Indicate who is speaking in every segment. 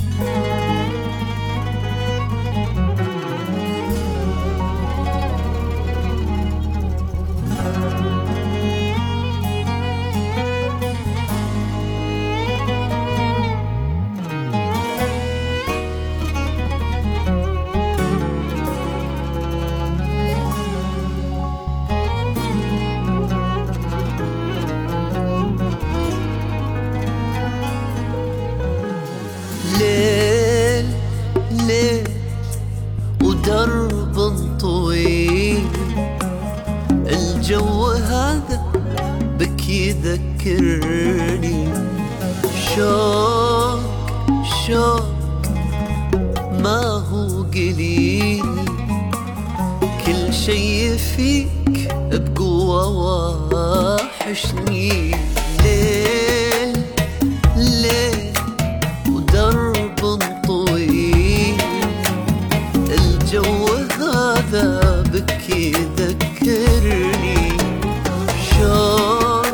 Speaker 1: ليل ليل ودرب طويل، الجو هذا بك يذكرني شوق شوق ما هو قليل، كل شي فيك بقوة واحشني. ليل ليل ودرب طويل، الجو هذا بك يذكرني شوق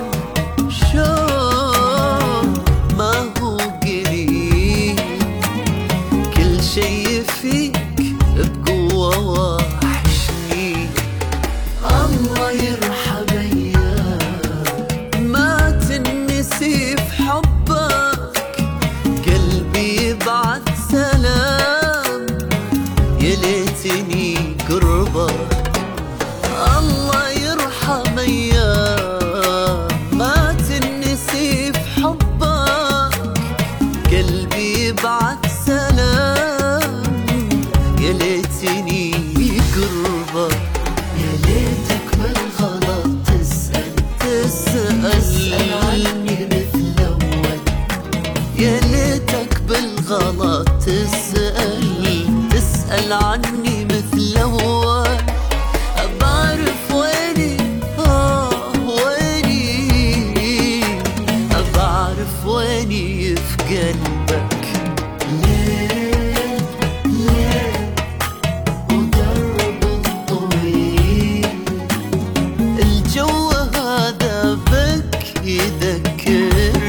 Speaker 1: شوق ما هو قليل، كل شي فيك بقوة واحشني. الله يرحم اياك ما تنسي في حبك، قلبي يبعث سلام يا ليتني قربك. الله يرحم اياك ما تنسي في حبك، قلبي يبعث سلام يا ليتني قربك. يا ليتك بالغلط تسأل عني مثل أول، يا ليتك بالغلط تسأل عني مثل أول. بعرف ويني ويني، بعرف ويني في قلبك. ليل ليل ودرب طويل، الجو هذا بك يذكرني.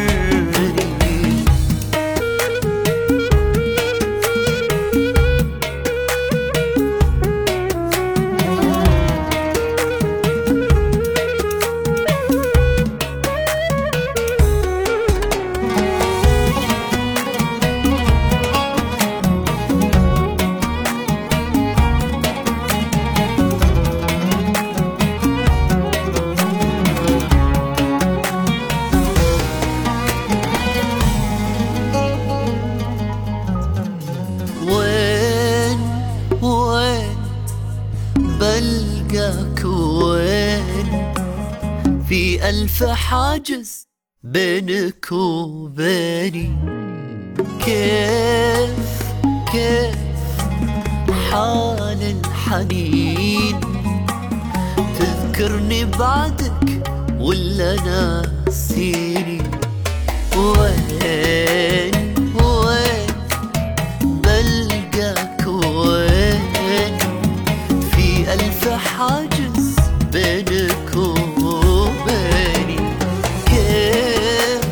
Speaker 1: وين وين بلقاك وين، في ألف حاجز بينك وبيني. كيف حال الحنين، تذكرني بعدك ولا ناسيني. وين بلقاك وين، في ألف حاجز بينك وبيني. كيف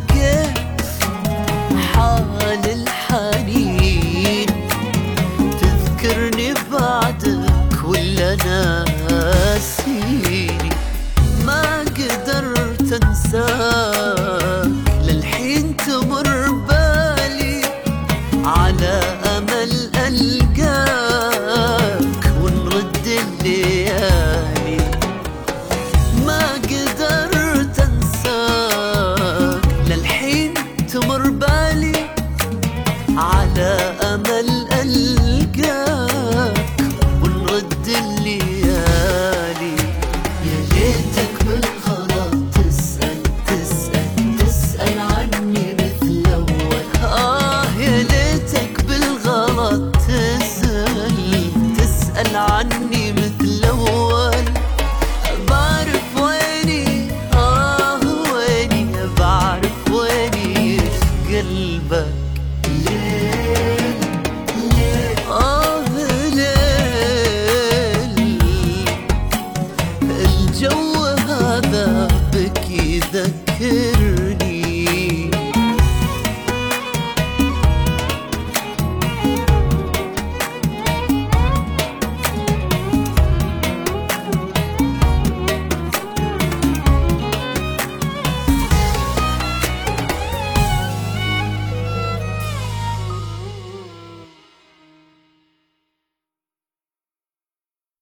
Speaker 1: حال الحنين، تذكرني بعدك ولا ناسيني. ما قدرت انساك للحين تمر بالي، على أمل ألقاك ونرد الليالي. ما قدرت أنساك للحين تمر بالي، على أمل ألقاك ونرد الليالي. يا ليتك بالغلط تسأل عني مثل أول. يا ليتك بالغلط تسأل عني مثل أول. بعرف ويني ويني، بعرف ويني في قلبك. ليه